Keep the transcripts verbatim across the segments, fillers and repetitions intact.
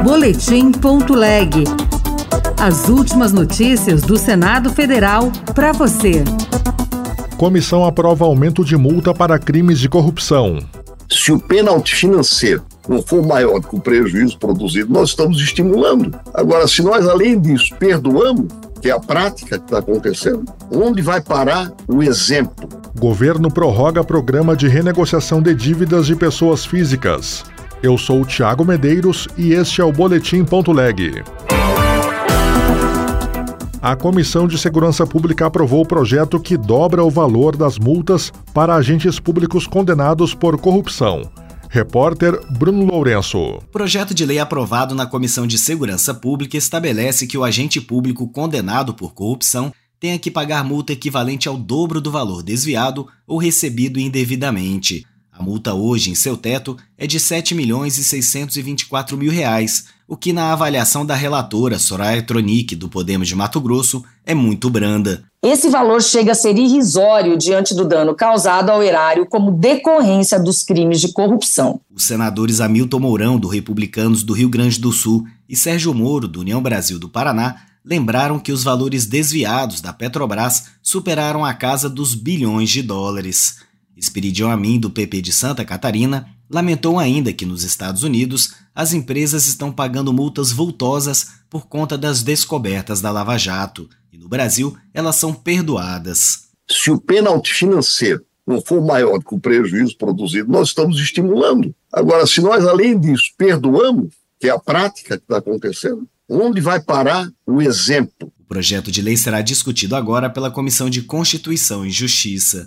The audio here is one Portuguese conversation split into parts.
Boletim ponto leg. As últimas notícias do Senado Federal para você. Comissão aprova aumento de multa para crimes de corrupção. Se o pênalti financeiro não for maior do que o prejuízo produzido, nós estamos estimulando. Agora, se nós, além disso, perdoamos, que é a prática que está acontecendo, onde vai parar o exemplo? Governo prorroga programa de renegociação de dívidas de pessoas físicas. Eu sou o Thiago Medeiros e este é o Boletim ponto leg. A Comissão de Segurança Pública aprovou o projeto que dobra o valor das multas para agentes públicos condenados por corrupção. Repórter Bruno Lourenço. O projeto de lei aprovado na Comissão de Segurança Pública estabelece que o agente público condenado por corrupção tenha que pagar multa equivalente ao dobro do valor desviado ou recebido indevidamente. A multa hoje, em seu teto, é de sete milhões e seiscentos e vinte e quatro mil reais, o que, na avaliação da relatora Soraya Tronic, do Podemos de Mato Grosso, é muito branda. Esse valor chega a ser irrisório diante do dano causado ao erário como decorrência dos crimes de corrupção. Os senadores Hamilton Mourão, do Republicanos do Rio Grande do Sul, e Sérgio Moro, do União Brasil do Paraná, lembraram que os valores desviados da Petrobras superaram a casa dos bilhões de dólares. Esperidião Amin, do P P de Santa Catarina, lamentou ainda que nos Estados Unidos as empresas estão pagando multas vultosas por conta das descobertas da Lava Jato e no Brasil elas são perdoadas. Se o pênalti financeiro não for maior do que o prejuízo produzido, nós estamos estimulando. Agora, se nós, além disso, perdoamos, que é a prática que está acontecendo, onde vai parar o exemplo? O projeto de lei será discutido agora pela Comissão de Constituição e Justiça.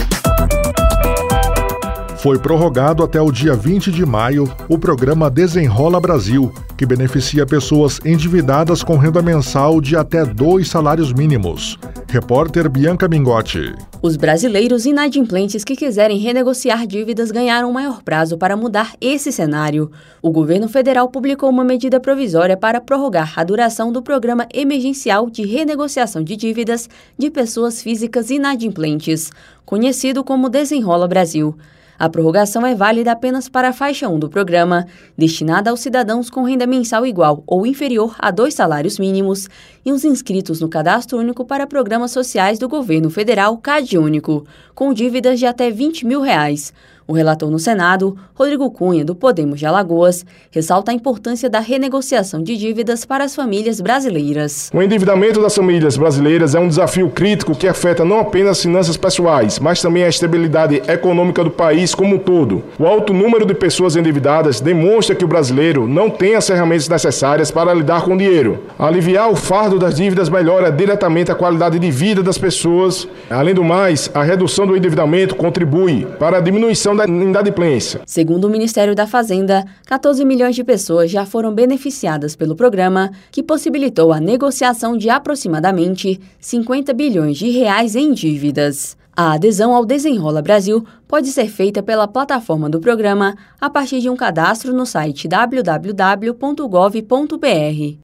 Foi prorrogado até o dia vinte de maio o programa Desenrola Brasil, que beneficia pessoas endividadas com renda mensal de até dois salários mínimos. Repórter Bianca Mingotti. Os brasileiros inadimplentes que quiserem renegociar dívidas ganharam maior prazo para mudar esse cenário. O governo federal publicou uma medida provisória para prorrogar a duração do programa emergencial de renegociação de dívidas de pessoas físicas inadimplentes, conhecido como Desenrola Brasil. A prorrogação é válida apenas para a faixa um do programa, destinada aos cidadãos com renda mensal igual ou inferior a dois salários mínimos e os inscritos no Cadastro Único para Programas Sociais do Governo Federal, CadÚnico, com dívidas de até vinte mil reais. O relator no Senado, Rodrigo Cunha, do Podemos de Alagoas, ressalta a importância da renegociação de dívidas para as famílias brasileiras. O endividamento das famílias brasileiras é um desafio crítico que afeta não apenas as finanças pessoais, mas também a estabilidade econômica do país como um todo. O alto número de pessoas endividadas demonstra que o brasileiro não tem as ferramentas necessárias para lidar com o dinheiro. Aliviar o fardo das dívidas melhora diretamente a qualidade de vida das pessoas. Além do mais, a redução do endividamento contribui para a diminuição da inadimplência. Segundo o Ministério da Fazenda, quatorze milhões de pessoas já foram beneficiadas pelo programa, que possibilitou a negociação de aproximadamente cinquenta bilhões de reais em dívidas. A adesão ao Desenrola Brasil pode ser feita pela plataforma do programa a partir de um cadastro no site w w w ponto gov ponto b r.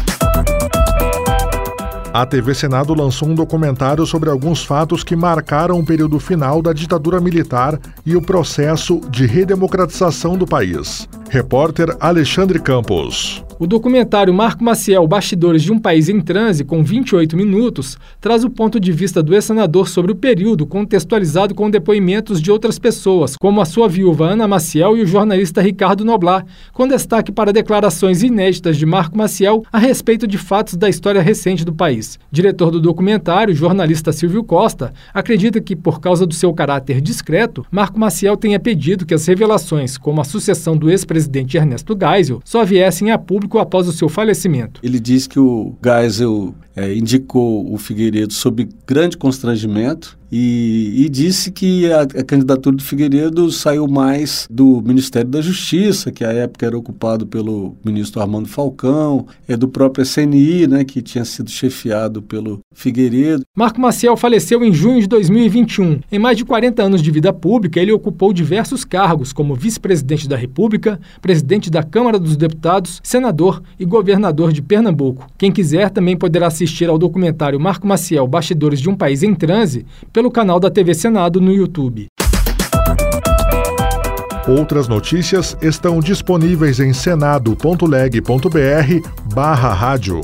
A T V Senado lançou um documentário sobre alguns fatos que marcaram o período final da ditadura militar e o processo de redemocratização do país. Repórter Alexandre Campos. O documentário Marco Maciel, Bastidores de um País em Transe, com vinte e oito minutos, traz o ponto de vista do ex-senador sobre o período, contextualizado com depoimentos de outras pessoas, como a sua viúva Ana Maciel e o jornalista Ricardo Noblar, com destaque para declarações inéditas de Marco Maciel a respeito de fatos da história recente do país. Diretor do documentário, o jornalista Silvio Costa, acredita que, por causa do seu caráter discreto, Marco Maciel tenha pedido que as revelações, como a sucessão do ex-presidente Ernesto Geisel, só viessem a público após o seu falecimento. Ele diz que o Geisel é, indicou o Figueiredo sob grande constrangimento e, e disse que a, a candidatura do Figueiredo saiu mais do Ministério da Justiça, que à época era ocupado pelo ministro Armando Falcão, é do próprio S N I, né, que tinha sido chefiado pelo Figueiredo. Marco Maciel faleceu em junho de dois mil e vinte e um. Em mais de quarenta anos de vida pública, ele ocupou diversos cargos, como vice-presidente da República, presidente da Câmara dos Deputados, senador e governador de Pernambuco. Quem quiser também poderá assistir ao documentário Marco Maciel, Bastidores de um País em Transe, pelo canal da T V Senado no YouTube. Outras notícias estão disponíveis em senado ponto leg ponto br barra rádio.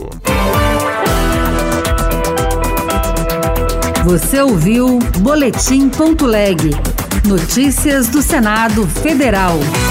Você ouviu Boletim ponto leg. Notícias do Senado Federal.